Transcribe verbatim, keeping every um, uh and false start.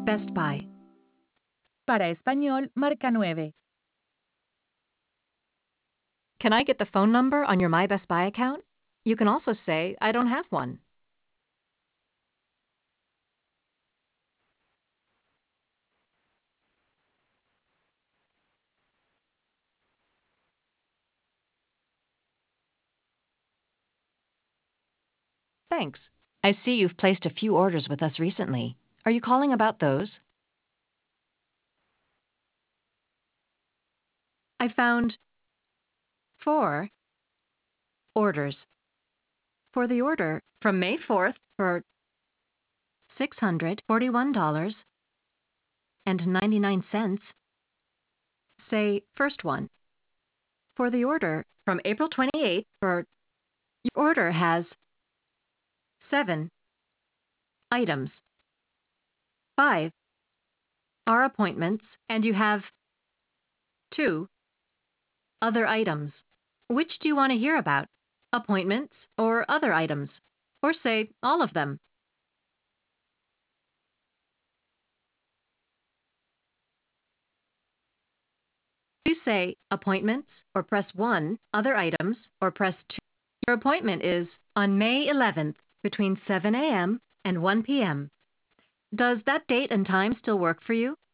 Best Buy. Para español, marca nueve. Can I get the phone number on your My Best Buy account? You can also say, I don't have one. Thanks. I see you've placed a few orders with us recently. Are you calling about those? I found four orders. For the order from May fourth for six hundred forty-one dollars and ninety-nine cents, say first one. For the order from April twenty-eighth for your order has seven items. Five are appointments, and you have two other items. Which do you want to hear about? Appointments or other items? Or say all of them? You say appointments, or press one, other items, or press two. Your appointment is on May eleventh between seven a m and one p m Does that date and time still work for you?